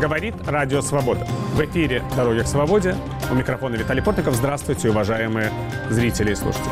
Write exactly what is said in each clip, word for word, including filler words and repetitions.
Говорит Радио Свобода. В эфире «Дороги к свободе». У микрофона Виталий Портников. Здравствуйте, уважаемые зрители и слушатели.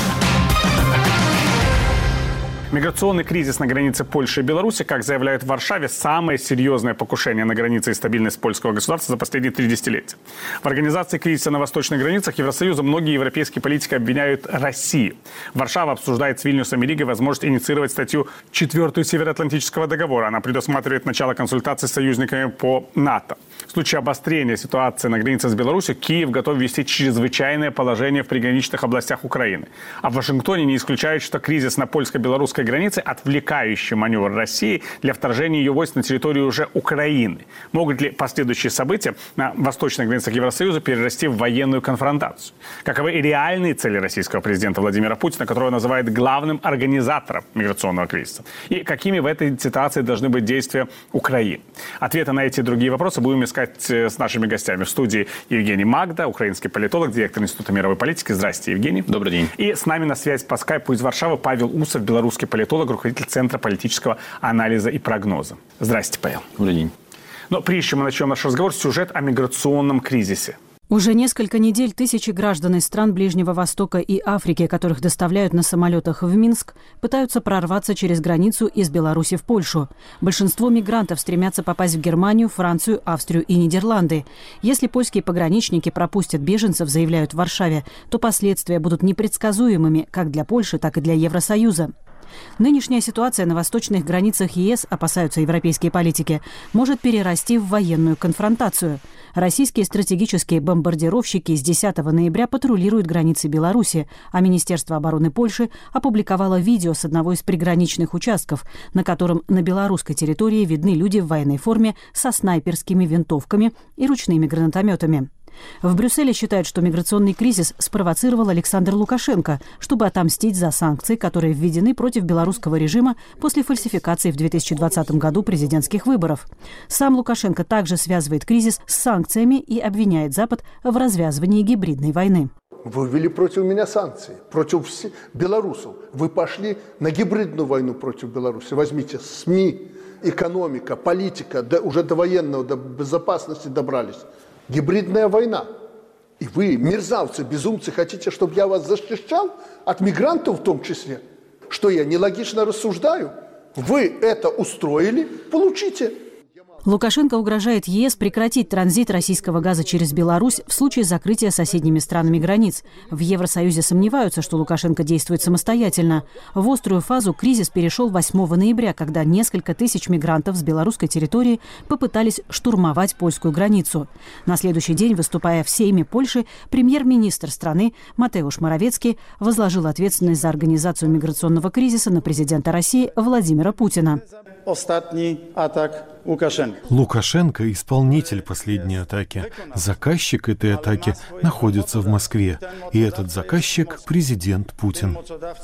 Миграционный кризис на границе Польши и Беларуси, как заявляют в Варшаве, самое серьезное покушение на границе и стабильность польского государства за последние три десятилетия. В организации кризиса на восточных границах Евросоюза многие европейские политики обвиняют Россию. Варшава обсуждает с Вильнюсом и Ригой возможность инициировать статью четвертую Североатлантического договора. Она предусматривает начало консультаций с союзниками по НАТО. В случае обострения ситуации на границе с Беларусью Киев готов ввести чрезвычайное положение в приграничных областях Украины. А в Вашингтоне не исключают, что кризис на польско-белорусской границе – отвлекающий маневр России для вторжения ее войск на территорию уже Украины. Могут ли последующие события на восточных границах Евросоюза перерасти в военную конфронтацию? Каковы и реальные цели российского президента Владимира Путина, которого называют главным организатором миграционного кризиса? И какими в этой ситуации должны быть действия Украины? Ответы на эти и другие вопросы будем искать с нашими гостями. В студии Евгений Магда, украинский политолог, директор Института мировой политики. Здрасте, Евгений. Добрый день. И с нами на связь по скайпу из Варшавы Павел Усов, белорусский политолог, руководитель Центра политического анализа и прогноза. Здрасте, Павел. Добрый день. Но прежде чем мы начнем наш разговор, сюжет о миграционном кризисе. Уже несколько недель тысячи граждан из стран Ближнего Востока и Африки, которых доставляют на самолетах в Минск, пытаются прорваться через границу из Беларуси в Польшу. Большинство мигрантов стремятся попасть в Германию, Францию, Австрию и Нидерланды. Если польские пограничники пропустят беженцев, заявляют в Варшаве, то последствия будут непредсказуемыми как для Польши, так и для Евросоюза. Нынешняя ситуация на восточных границах ЕС, опасаются европейские политики, может перерасти в военную конфронтацию. Российские стратегические бомбардировщики с десятого ноября патрулируют границы Беларуси, а Министерство обороны Польши опубликовало видео с одного из приграничных участков, на котором на белорусской территории видны люди в военной форме со снайперскими винтовками и ручными гранатометами. В Брюсселе считают, что миграционный кризис спровоцировал Александр Лукашенко, чтобы отомстить за санкции, которые введены против белорусского режима после фальсификации в две тысячи двадцатом году президентских выборов. Сам Лукашенко также связывает кризис с санкциями и обвиняет Запад в развязывании гибридной войны. Вы ввели против меня санкции, против всех белорусов. Вы пошли на гибридную войну против Беларуси. Возьмите СМИ, экономика, политика, да, уже до военного, до безопасности добрались. Гибридная война. И вы, мерзавцы, безумцы, хотите, чтобы я вас защищал от мигрантов в том числе? Что я нелогично рассуждаю? Вы это устроили? Получите. Лукашенко угрожает ЕС прекратить транзит российского газа через Беларусь в случае закрытия соседними странами границ. В Евросоюзе сомневаются, что Лукашенко действует самостоятельно. В острую фазу кризис перешел восьмого ноября, когда несколько тысяч мигрантов с белорусской территории попытались штурмовать польскую границу. На следующий день, выступая в Сейме Польши, премьер-министр страны Матеуш Моровецкий возложил ответственность за организацию миграционного кризиса на президента России Владимира Путина. Ostatni atak Łukaszenki. Лукашенко – исполнитель последней атаки. Заказчик этой атаки находится в Москве. И этот заказчик – президент Путин.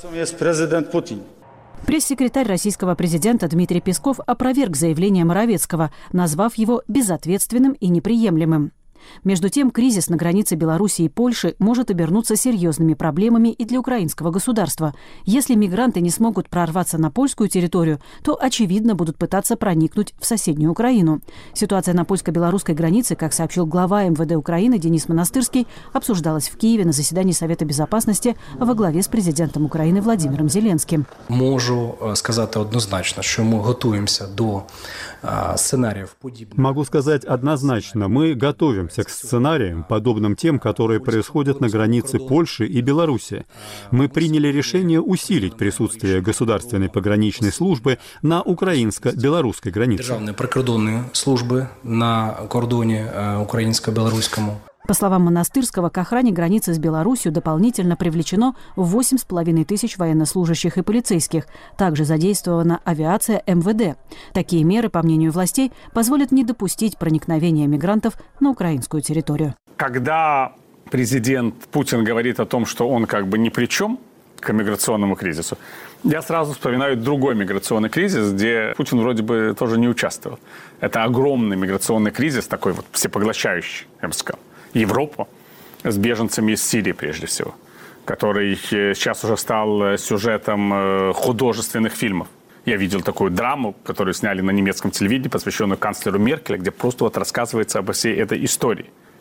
Пресс-секретарь российского президента Дмитрий Песков опроверг заявление Моровецкого, назвав его безответственным и неприемлемым. Между тем, кризис на границе Беларуси и Польши может обернуться серьезными проблемами и для украинского государства. Если мигранты не смогут прорваться на польскую территорию, то, очевидно, будут пытаться проникнуть в соседнюю Украину. Ситуация на польско-белорусской границе, как сообщил глава эм вэ дэ Украины Денис Монастырский, обсуждалась в Киеве на заседании Совета безопасности во главе с президентом Украины Владимиром Зеленским. Можу сказать однозначно, что мы готовимся до сценариев подобных. Могу сказать однозначно, мы готовимся к сценариям, подобным тем, которые происходят на границе Польши и Беларуси. Мы приняли решение усилить присутствие государственной пограничной службы на украинско-белорусской границе. Державные прикордонные службы на кордоне украинско-белорусскому. По словам Монастырского, к охране границы с Беларусью дополнительно привлечено восемь с половиной тысяч военнослужащих и полицейских. Также задействована авиация эм вэ дэ. Такие меры, по мнению властей, позволят не допустить проникновения мигрантов на украинскую территорию. Когда президент Путин говорит о том, что он как бы ни при чем к миграционному кризису, я сразу вспоминаю другой миграционный кризис, где Путин вроде бы тоже не участвовал. Это огромный миграционный кризис, такой вот всепоглощающий, я бы сказал. Европу с беженцами из Сирии, прежде всего, который сейчас уже стал сюжетом художественных фильмов. Я видел такую драму, которую сняли на немецком телевидении, посвященную канцлеру Меркель, где просто вот рассказывается обо всей этой истории.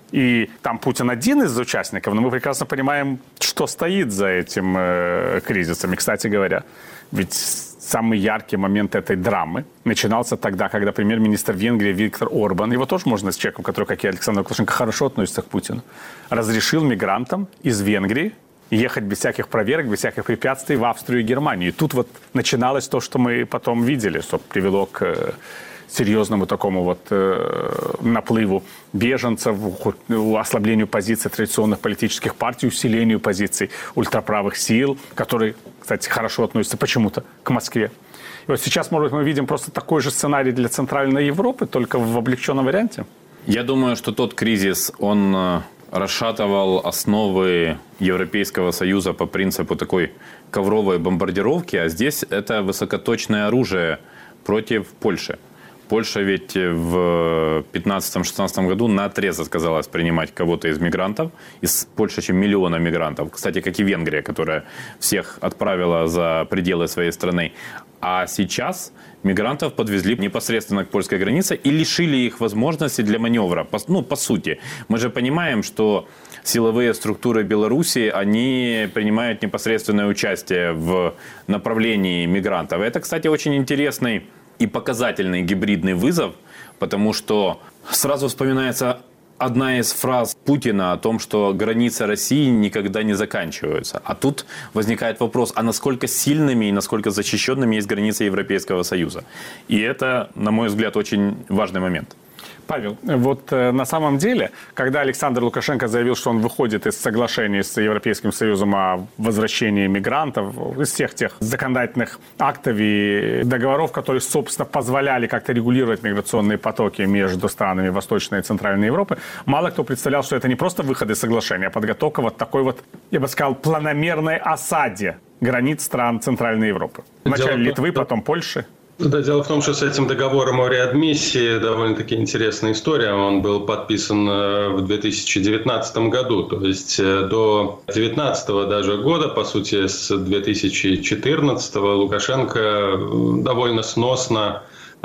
И там Путин один из участников, но мы прекрасно понимаем, что стоит за этим э, кризисом. И, кстати говоря, ведь самый яркий момент этой драмы начинался тогда, когда премьер-министр Венгрии Виктор Орбан, его тоже можно с человеком, который, как и Александр Лукашенко, хорошо относится к Путину, разрешил мигрантам из Венгрии ехать без всяких проверок, без всяких препятствий в Австрию и Германию. И тут вот начиналось то, что мы потом видели, что привело к серьезному такому вот э, наплыву беженцев, ослаблению позиций традиционных политических партий, усилению позиций ультраправых сил, которые, кстати, хорошо относятся почему-то к Москве. И вот сейчас, может быть, мы видим просто такой же сценарий для Центральной Европы, только в облегченном варианте. Я думаю, что тот кризис, он расшатывал основы Европейского Союза по принципу такой ковровой бомбардировки, а здесь это высокоточное оружие против Польши. Польша ведь в пятнадцатом-шестнадцатом году наотрез отказалась принимать кого-то из мигрантов, из больше, чем миллиона мигрантов. Кстати, как и Венгрия, которая всех отправила за пределы своей страны. А сейчас мигрантов подвезли непосредственно к польской границе и лишили их возможности для маневра. Ну, по сути. Мы же понимаем, что силовые структуры Беларуси, они принимают непосредственное участие в направлении мигрантов. Это, кстати, очень интересный и показательный гибридный вызов, потому что сразу вспоминается одна из фраз Путина о том, что границы России никогда не заканчиваются. А тут возникает вопрос, а насколько сильными и насколько защищенными есть границы Европейского Союза? И это, на мой взгляд, очень важный момент. Павел, вот э, на самом деле, когда Александр Лукашенко заявил, что он выходит из соглашений с Европейским Союзом о возвращении мигрантов, из всех тех законодательных актов и договоров, которые, собственно, позволяли как-то регулировать миграционные потоки между странами Восточной и Центральной Европы, мало кто представлял, что это не просто выход из соглашения, а подготовка вот такой вот, я бы сказал, планомерной осаде границ стран Центральной Европы. Вначале Литвы, потом Польши. Да, дело в том, что с этим договором о реадмиссии довольно-таки интересная история. Он был подписан в две тысячи девятнадцатом году, то есть до две тысячи девятнадцатого даже года, по сути, с две тысячи четырнадцатого Лукашенко довольно сносно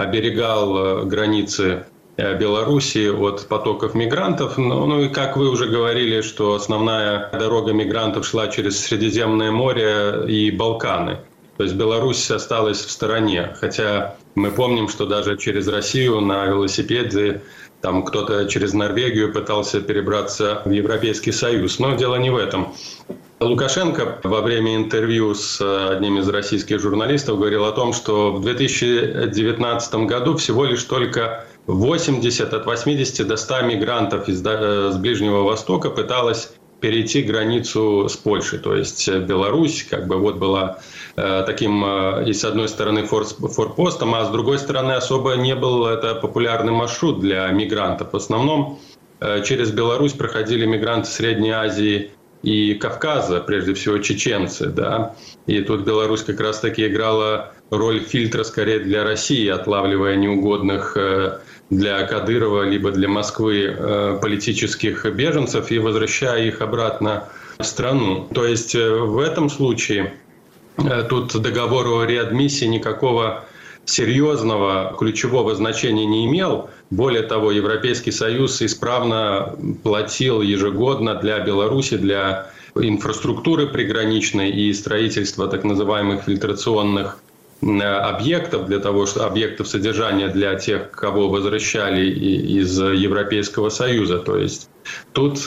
оберегал границы Белоруссии от потоков мигрантов. Ну и как вы уже говорили, что основная дорога мигрантов шла через Средиземное море и Балканы. То есть Беларусь осталась в стороне. Хотя мы помним, что даже через Россию на велосипеде там кто-то через Норвегию пытался перебраться в Европейский Союз. Но дело не в этом. Лукашенко во время интервью с одним из российских журналистов говорил о том, что в две тысячи девятнадцатом году всего лишь только восемьдесят от восьмидесяти до ста мигрантов из, с Ближнего Востока пыталось перейти границу с Польшей. То есть Беларусь как бы вот была э, таким э, и с одной стороны форс, форпостом, а с другой стороны особо не был это популярный маршрут для мигрантов. В основном э, через Беларусь проходили мигранты Средней Азии и Кавказа, прежде всего чеченцы. Да? И тут Беларусь как раз таки играла роль фильтра скорее для России, отлавливая неугодных э, для Кадырова либо для Москвы э, политических беженцев и возвращая их обратно в страну. То есть э, в этом случае э, тут договор о реадмиссии никакого серьезного ключевого значения не имел. Более того, Европейский Союз исправно платил ежегодно для Беларуси, для инфраструктуры приграничной и строительства так называемых фильтрационных объектов, для того, что объектов содержания для тех, кого возвращали из Европейского Союза. То есть тут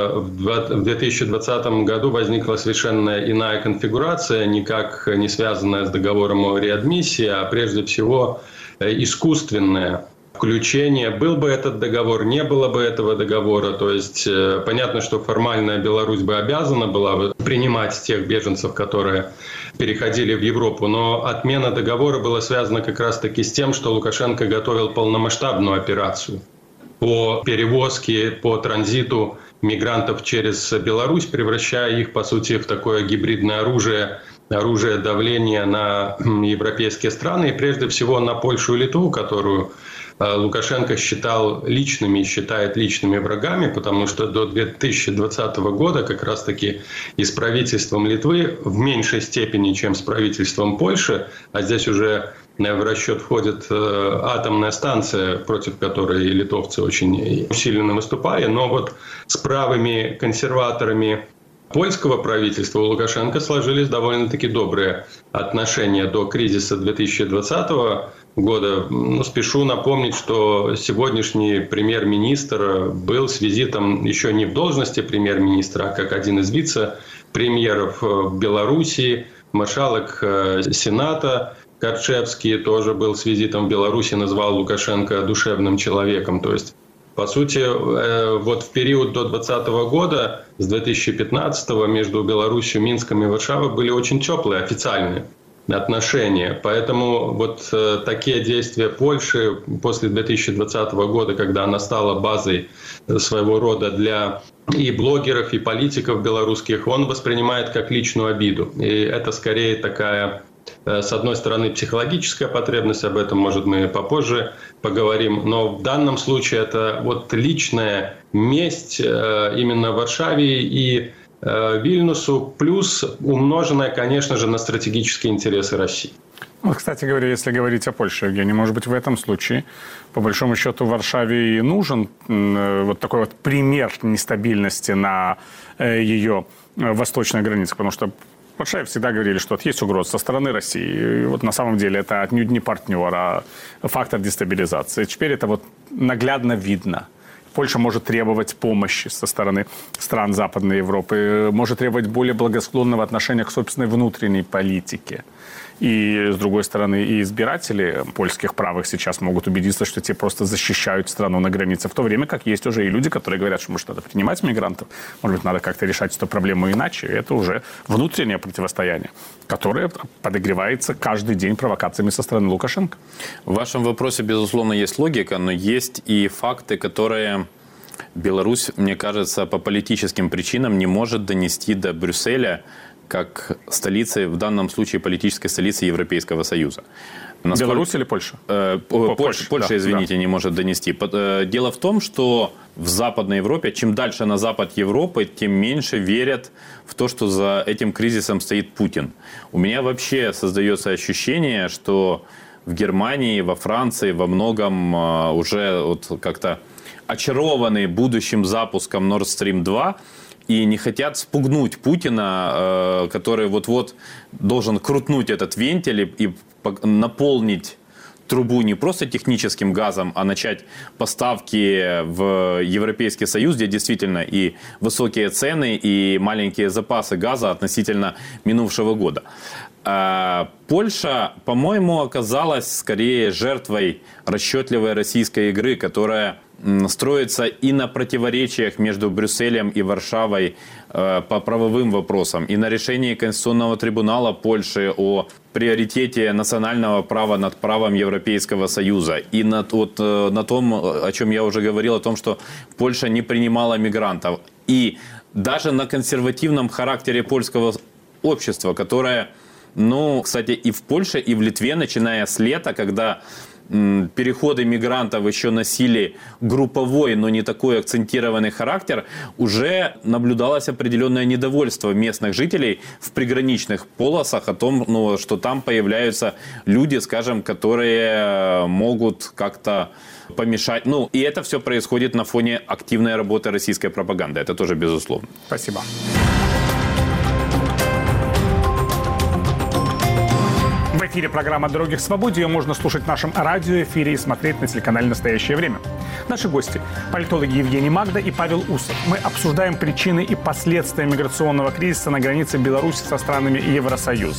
в две тысячи двадцатом году возникла совершенно иная конфигурация, никак не связанная с договором о реадмиссии, а прежде всего искусственная. Включение. Был бы этот договор, не было бы этого договора. То есть понятно, что формально Беларусь бы обязана была бы принимать тех беженцев, которые переходили в Европу. Но отмена договора была связана как раз-таки с тем, что Лукашенко готовил полномасштабную операцию по перевозке, по транзиту мигрантов через Беларусь, превращая их, по сути, в такое гибридное оружие, оружие давления на европейские страны, и прежде всего на Польшу и Литву, которую Лукашенко считал личными и считает личными врагами, потому что до две тысячи двадцатого года как раз-таки и с правительством Литвы в меньшей степени, чем с правительством Польши, а здесь уже В расчет входит атомная станция, против которой литовцы очень усиленно выступали. Но вот с правыми консерваторами польского правительства у Лукашенко сложились довольно-таки добрые отношения до кризиса две тысячи двадцатого года. Ну, спешу напомнить, что сегодняшний премьер-министр был с визитом еще не в должности премьер-министра, а как один из вице-премьеров в Белоруссии. Маршалок Сената Корчевский тоже был с визитом в Беларуси, назвал Лукашенко душевным человеком. То есть, по сути, вот в период до двадцатого года, с две тысячи пятнадцатого, между Беларусью, Минском и Варшавой были очень теплые, официальные отношения. Поэтому вот такие действия Польши после две тысячи двадцатого года, когда она стала базой своего рода для и блогеров, и политиков белорусских, он воспринимает как личную обиду. И это скорее такая, с одной стороны, психологическая потребность, об этом, может, мы попозже поговорим, но в данном случае это вот личная месть именно Варшаве и Вильнюсу, плюс умноженная, конечно же, на стратегические интересы России. Вот, кстати говоря, если говорить о Польше, Евгений, может быть, в этом случае, по большому счету, Варшаве и нужен вот такой вот пример нестабильности на ее восточной границе, потому что в Варшаве всегда говорили, что есть угроза со стороны России. И вот на самом деле это отнюдь не партнер, а фактор дестабилизации. Теперь это вот наглядно видно. Польша может требовать помощи со стороны стран Западной Европы, может требовать более благосклонного отношения к собственной внутренней политике. И, с другой стороны, и избиратели польских правых сейчас могут убедиться, что те просто защищают страну на границе, в то время как есть уже и люди, которые говорят, что, может, надо принимать мигрантов, может быть, надо как-то решать эту проблему иначе. Это уже внутреннее противостояние, которое подогревается каждый день провокациями со стороны Лукашенко. В вашем вопросе, безусловно, есть логика, но есть и факты, которые Беларусь, мне кажется, по политическим причинам не может донести до Брюсселя как столицы, в данном случае политической столицы Европейского Союза. Насколько... Беларусь или Польша? Э, Польша, Польша, Польша да, извините, да. не может донести. Дело в том, что в Западной Европе, чем дальше на запад Европы, тем меньше верят в то, что за этим кризисом стоит Путин. У меня вообще создается ощущение, что в Германии, во Франции во многом уже вот как-то очарованы будущим запуском Nord Stream два, и не хотят спугнуть Путина, который вот-вот должен крутнуть этот вентиль и наполнить трубу не просто техническим газом, а начать поставки в Европейский Союз, где действительно и высокие цены, и маленькие запасы газа относительно минувшего года. Польша, по-моему, оказалась скорее жертвой расчетливой российской игры, которая строится и на противоречиях между Брюсселем и Варшавой э, по правовым вопросам, и на решении Конституционного трибунала Польши о приоритете национального права над правом Европейского Союза, и на, вот, э, на том, о чем я уже говорил, о том, что Польша не принимала мигрантов. И даже на консервативном характере польского общества, которое, ну, кстати, и в Польше, и в Литве, начиная с лета, когда переходы мигрантов еще носили групповой, но не такой акцентированный характер, уже наблюдалось определенное недовольство местных жителей в приграничных полосах о том, ну, что там появляются люди, скажем, которые могут как-то помешать. Ну, и это все происходит на фоне активной работы российской пропаганды. Это тоже безусловно. Спасибо. В эфире программа «Дороги к свободе». Ее можно слушать в нашем радиоэфире и смотреть на телеканале «Настоящее время». Наши гости – политологи Евгений Магда и Павел Усов. Мы обсуждаем причины и последствия миграционного кризиса на границе Беларуси со странами Евросоюза.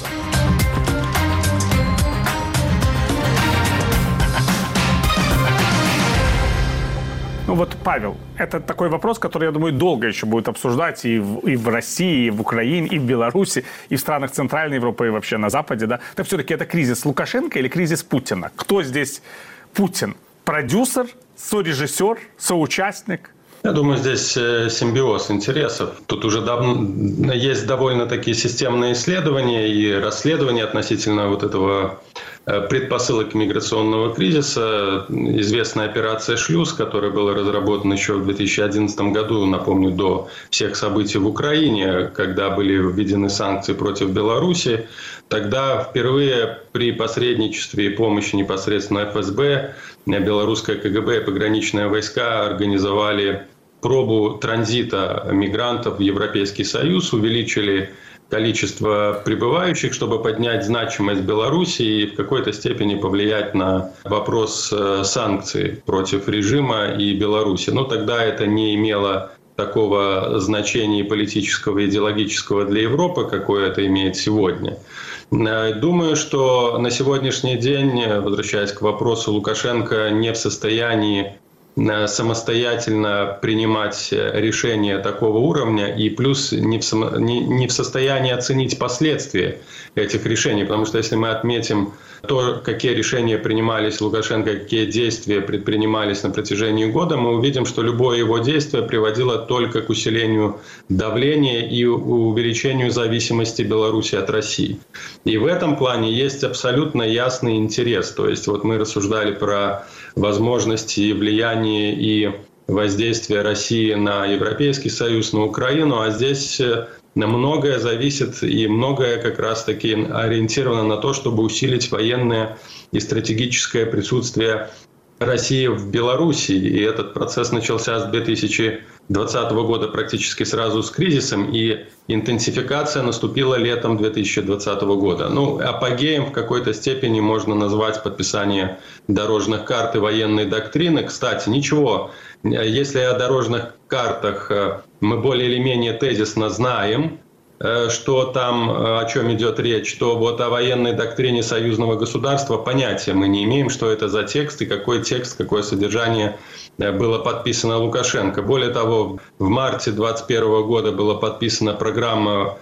Ну вот, Павел, это такой вопрос, который, я думаю, долго еще будет обсуждать и в, и в России, и в Украине, и в Беларуси, и в странах Центральной Европы, и вообще на Западе, да? Так все-таки это кризис Лукашенко или кризис Путина? Кто здесь Путин? Продюсер, сорежиссер, соучастник? Я думаю, здесь симбиоз интересов. Тут уже давно есть довольно такие системные исследования и расследования относительно вот этого предпосылок миграционного кризиса. Известная операция «Шлюз», которая была разработана еще в две тысячи одиннадцатом году, напомню, до всех событий в Украине, когда были введены санкции против Беларуси. Тогда впервые при посредничестве и помощи непосредственно эф эс бэ белорусское ка гэ бэ и пограничные войска организовали пробу транзита мигрантов в Европейский Союз, увеличили количество прибывающих, чтобы поднять значимость Беларуси и в какой-то степени повлиять на вопрос санкций против режима и Беларуси. Но тогда это не имело такого значения политического и идеологического для Европы, какое это имеет сегодня. Думаю, что на сегодняшний день, возвращаясь к вопросу, Лукашенко не в состоянии самостоятельно принимать решения такого уровня и плюс не в, само, не, не в состоянии оценить последствия этих решений. Потому что если мы отметим то, какие решения принимались Лукашенко, какие действия предпринимались на протяжении года, мы увидим, что любое его действие приводило только к усилению давления и увеличению зависимости Беларуси от России. И в этом плане есть абсолютно ясный интерес. То есть вот мы рассуждали про возможности и влияние и воздействие России на Европейский Союз, на Украину, а здесь многое зависит и многое как раз-таки ориентировано на то, чтобы усилить военное и стратегическое присутствие России в Беларуси. И этот процесс начался с две тысячи двадцатого года практически сразу с кризисом, и интенсификация наступила летом две тысячи двадцатого года. Ну, апогеем в какой-то степени можно назвать подписание дорожных карт и военной доктрины. Кстати, ничего, если о дорожных картах мы более или менее тезисно знаем, что там, о чем идет речь, то вот о военной доктрине союзного государства понятия мы не имеем, что это за текст и какой текст, какое содержание было подписано Лукашенко. Более того, в марте две тысячи двадцать первого года была подписана программа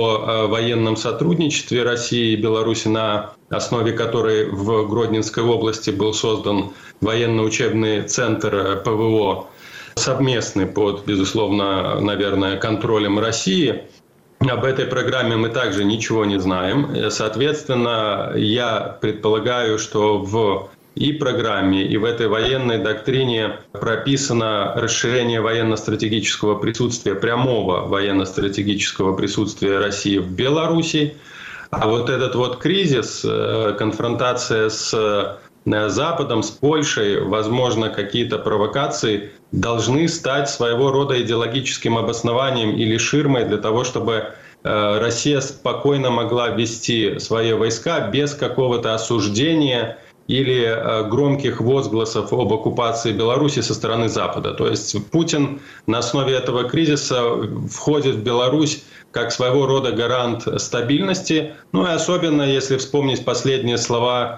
о военном сотрудничестве России и Беларуси, на основе которой в Гродненской области был создан военно-учебный центр пэ вэ о, совместный под, безусловно, наверное, контролем России. Об этой программе мы также ничего не знаем. Соответственно, я предполагаю, что в и программе, и в этой военной доктрине прописано расширение военно-стратегического присутствия, прямого военно-стратегического присутствия России в Беларуси. А вот этот вот кризис, конфронтация с Западом, с Польшей, возможно, какие-то провокации должны стать своего рода идеологическим обоснованием или ширмой для того, чтобы Россия спокойно могла вести свои войска без какого-то осуждения или громких возгласов об оккупации Беларуси со стороны Запада. То есть Путин на основе этого кризиса входит в Беларусь как своего рода гарант стабильности. Ну и особенно, если вспомнить последние слова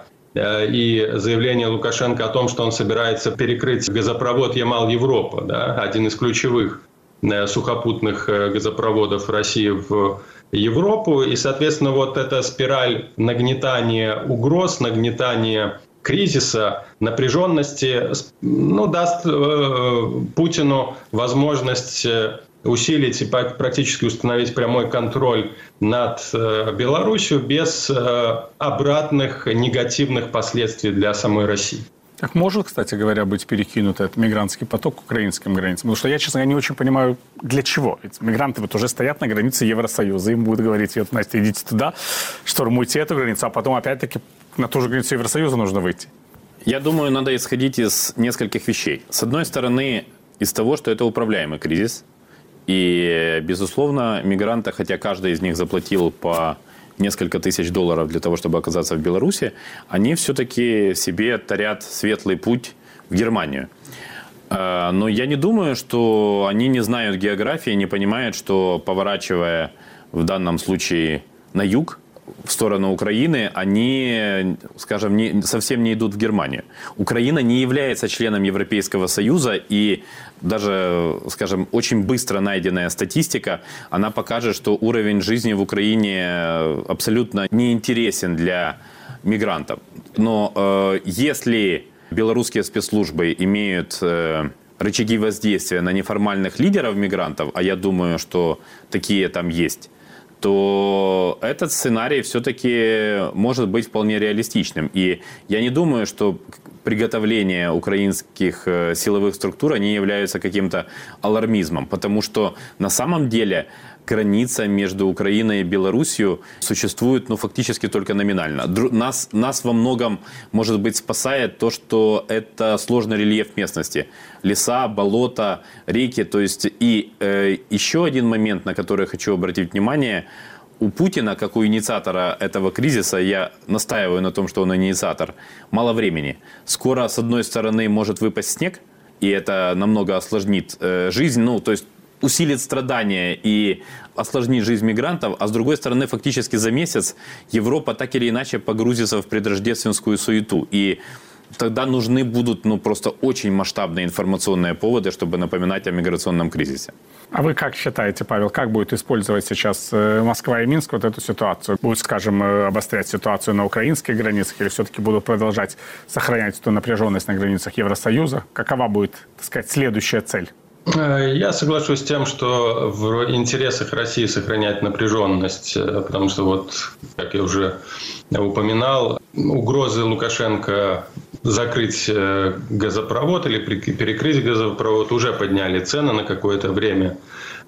и заявление Лукашенко о том, что он собирается перекрыть газопровод Ямал-Европа, да, один из ключевых сухопутных газопроводов России в Европу. И, соответственно, вот эта спираль нагнетания угроз, нагнетания кризиса, напряженности, ну, даст э, Путину возможность усилить и практически установить прямой контроль над э, Беларусью без э, обратных негативных последствий для самой России. Как может, кстати говоря, быть перекинут этот мигрантский поток к украинским границам? Потому что я, честно говоря, не очень понимаю, для чего. Ведь мигранты вот уже стоят на границе Евросоюза. Им будут говорить: вот, Настя, идите туда, штурмуйте эту границу, а потом опять-таки на ту же границу Евросоюза нужно выйти. Я думаю, надо исходить из нескольких вещей. С одной стороны, из того, что это управляемый кризис. И, безусловно, мигранты, хотя каждый из них заплатил по несколько тысяч долларов для того, чтобы оказаться в Беларуси, они все-таки себе тарят светлый путь в Германию. Но я не думаю, что они не знают географии, не понимают, что, поворачивая в данном случае на юг, в сторону Украины, они, скажем, не, совсем не идут в Германию. Украина не является членом Европейского Союза, и даже, скажем, очень быстро найденная статистика, она покажет, что уровень жизни в Украине абсолютно неинтересен для мигрантов. Но э, если белорусские спецслужбы имеют э, рычаги воздействия на неформальных лидеров мигрантов, а я думаю, что такие там есть, то этот сценарий все-таки может быть вполне реалистичным. И я не думаю, что приготовление украинских силовых структур они являются каким-то алармизмом, потому что на самом деле граница между Украиной и Белоруссией существует, ну, фактически только номинально. Нас, нас во многом, может быть, спасает то, что это сложный рельеф местности. Леса, болота, реки. То есть и э, еще один момент, на который я хочу обратить внимание. У Путина, как у инициатора этого кризиса, я настаиваю на том, что он инициатор, мало времени. Скоро, с одной стороны, может выпасть снег, и это намного осложнит э, жизнь. Ну, то есть усилит страдания и осложнит жизнь мигрантов, а с другой стороны, фактически за месяц Европа так или иначе погрузится в предрождественскую суету. И тогда нужны будут, ну, просто очень масштабные информационные поводы, чтобы напоминать о миграционном кризисе. А вы как считаете, Павел, как будет использовать сейчас Москва и Минск вот эту ситуацию? Будут, скажем, обострять ситуацию на украинских границах или все-таки будут продолжать сохранять эту напряженность на границах Евросоюза? Какова будет, так сказать, следующая цель? Я соглашусь с тем, что в интересах России сохранять напряженность, потому что, вот, как я уже упоминал, угрозы Лукашенко закрыть газопровод или перекрыть газопровод уже подняли цены на какое-то время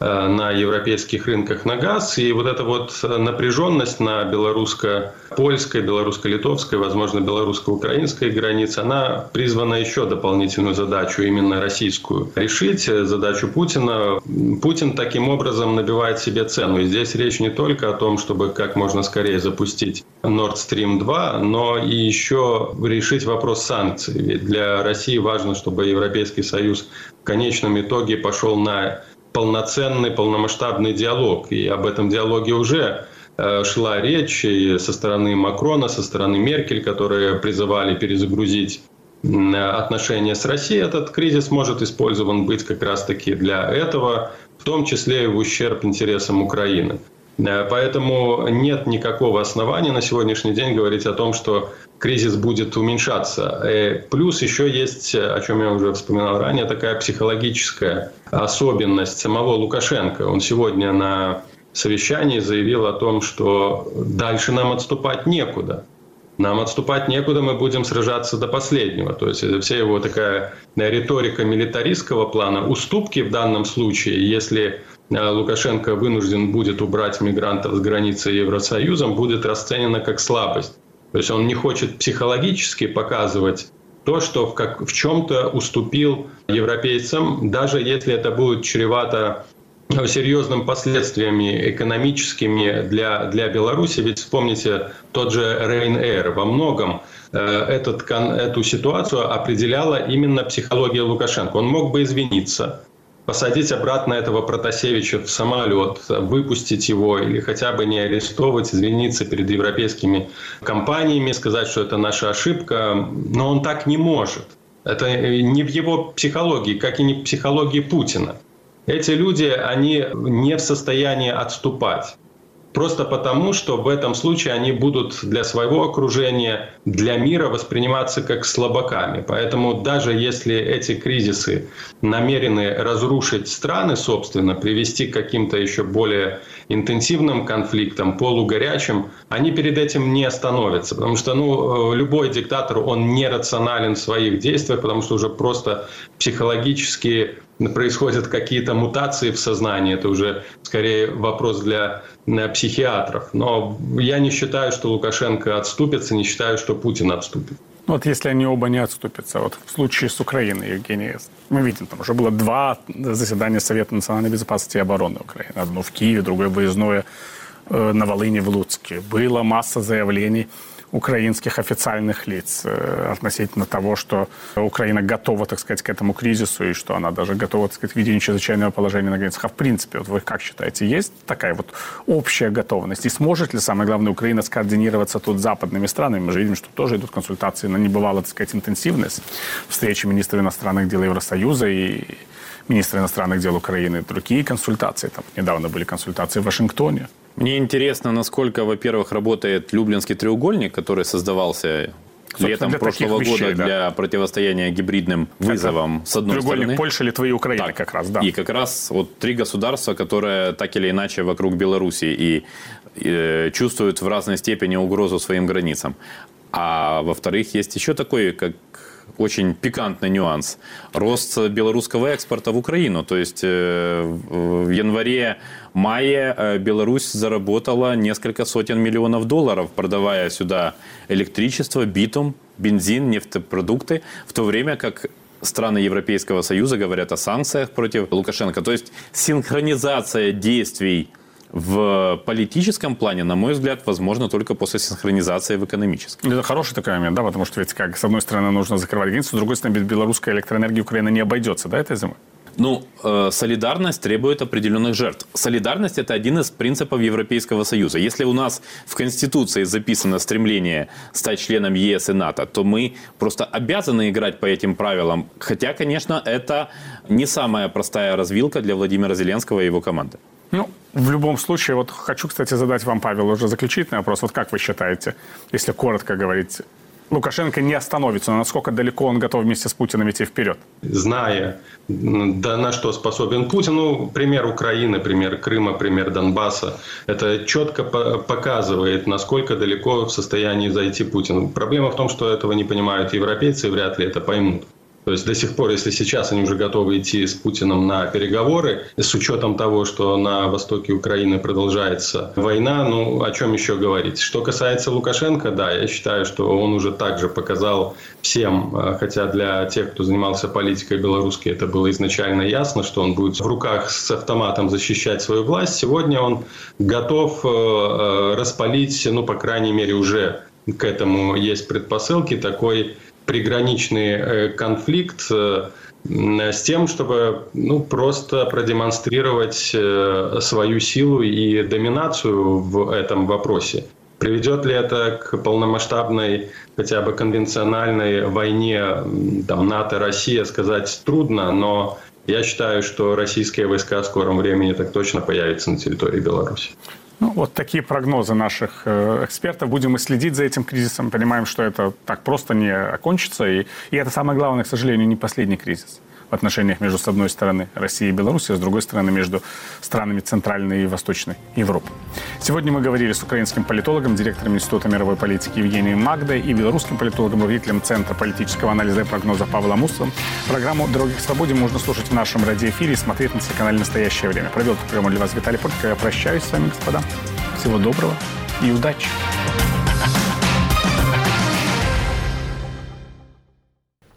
на европейских рынках на газ. И вот эта вот напряженность на белорусско-польской, белорусско-литовской, возможно, белорусско-украинской границе, она призвана еще дополнительную задачу, именно российскую, решить, задачу Путина. Путин таким образом набивает себе цену. И здесь речь не только о том, чтобы как можно скорее запустить Nord Stream два, но и еще решить вопрос санкций. Ведь для России важно, чтобы Европейский Союз в конечном итоге пошел на полноценный, полномасштабный диалог. И об этом диалоге уже э, шла речь и со стороны Макрона, со стороны Меркель, которые призывали перезагрузить э, отношения с Россией. Этот кризис может использован быть как раз-таки для этого, в том числе и в ущерб интересам Украины. Э, поэтому нет никакого основания на сегодняшний день говорить о том, что кризис будет уменьшаться. Плюс еще есть, о чем я уже вспоминал ранее, такая психологическая особенность самого Лукашенко. Он сегодня на совещании заявил о том, что дальше нам отступать некуда. Нам отступать некуда, мы будем сражаться до последнего. То есть это вся его такая риторика милитаристского плана. Уступки в данном случае, если Лукашенко вынужден будет убрать мигрантов с границы Евросоюзом, будет расценена как слабость. То есть он не хочет психологически показывать то, что в, как, в чем-то уступил европейцам, даже если это будет чревато серьезными последствиями экономическими для, для Беларуси. Ведь вспомните, тот же Ryanair во многом э, этот, эту ситуацию определяла именно психология Лукашенко. Он мог бы извиниться, посадить обратно этого Протасевича в самолет, выпустить его или хотя бы не арестовывать, извиниться перед европейскими компаниями, сказать, что это наша ошибка. Но он так не может. Это не в его психологии, как и не в психологии Путина. Эти люди, они не в состоянии отступать. Просто потому, что в этом случае они будут для своего окружения, для мира восприниматься как слабаками. Поэтому даже если эти кризисы намерены разрушить страны, собственно, привести к каким-то еще более интенсивным конфликтам, полугорячим, они перед этим не остановятся. Потому что ну, любой диктатор, он нерационален в своих действиях, потому что уже просто психологически происходят какие-то мутации в сознании. Это уже скорее вопрос для психиатров. Но я не считаю, что Лукашенко отступится, не считаю, что Путин отступит. Вот если они оба не отступятся, вот в случае с Украиной, Евгений, мы видим, там уже было два заседания Совета национальной безопасности и обороны Украины. Одно в Киеве, другое выездное э, на Волыни, в Луцке. Была масса заявлений украинских официальных лиц э, относительно того, что Украина готова, так сказать, к этому кризису и что она даже готова, так сказать, к ведению чрезвычайного положения на границах. А в принципе, вот вы как считаете, есть такая вот общая готовность? И сможет ли, самое главное, Украина скоординироваться тут с западными странами? Мы же видим, что тоже идут консультации на небывалую, так сказать, интенсивность. Встречи министров иностранных дел Евросоюза и министра иностранных дел Украины. Другие консультации. Там недавно были консультации в Вашингтоне. Мне интересно, насколько, во-первых, работает Люблинский треугольник, который создавался летом прошлого вещей, года да. для противостояния гибридным вызовам, это с одной треугольник стороны. Польши, Литвы и Украины так. как раз, да. И как раз вот три государства, которые так или иначе вокруг Беларуси и, и чувствуют в разной степени угрозу своим границам. А во-вторых, есть еще такой, как очень пикантный нюанс. Рост белорусского экспорта в Украину. То есть в январе-мае Беларусь заработала несколько сотен миллионов долларов, продавая сюда электричество, битум, бензин, нефтепродукты, в то время как страны Европейского Союза говорят о санкциях против Лукашенко. То есть синхронизация действий в политическом плане, на мой взгляд, возможно только после синхронизации в экономическом. Это хороший такой момент, да, потому что ведь как с одной стороны нужно закрывать границу, с другой стороны без белорусской электроэнергии Украина не обойдется, да, этой зимой? Ну, э, солидарность требует определенных жертв. Солидарность – это один из принципов Европейского Союза. Если у нас в Конституции записано стремление стать членом ЕС и НАТО, то мы просто обязаны играть по этим правилам. Хотя, конечно, это не самая простая развилка для Владимира Зеленского и его команды. Ну, в любом случае, вот хочу, кстати, задать вам, Павел, уже заключительный вопрос. Вот как вы считаете, если коротко говорить, Лукашенко не остановится, но насколько далеко он готов вместе с Путиным идти вперед? Зная, да, на что способен Путин, ну, пример Украины, пример Крыма, пример Донбасса, это четко показывает, насколько далеко в состоянии зайти Путин. Проблема в том, что этого не понимают европейцы и вряд ли это поймут. То есть до сих пор, если сейчас они уже готовы идти с Путиным на переговоры, с учетом того, что на востоке Украины продолжается война, ну о чем еще говорить? Что касается Лукашенко, да, я считаю, что он уже также показал всем, хотя для тех, кто занимался политикой белорусской, это было изначально ясно, что он будет в руках с автоматом защищать свою власть. Сегодня он готов распалить, ну, по крайней мере, уже к этому есть предпосылки, такой приграничный конфликт с тем, чтобы ну, просто продемонстрировать свою силу и доминацию в этом вопросе. Приведет ли это к полномасштабной, хотя бы конвенциональной войне там, НАТО-Россия, сказать трудно, но я считаю, что российские войска в скором времени так точно появятся на территории Беларуси. Ну, вот такие прогнозы наших э, экспертов. Будем и следить за этим кризисом. Понимаем, что это так просто не окончится. И, и это самое главное, к сожалению, не последний кризис в отношениях между, с одной стороны, Россией и Беларусью, а с другой стороны, между странами Центральной и Восточной Европы. Сегодня мы говорили с украинским политологом, директором Института мировой политики Евгением Магдой и белорусским политологом, руководителем Центра политического анализа и прогноза Павлом Усовым. Программу «Дороги к свободе» можно слушать в нашем радиоэфире и смотреть на телеканале «Настоящее время». Провел эту программу для вас Виталий Портко. Я прощаюсь с вами, господа. Всего доброго и удачи!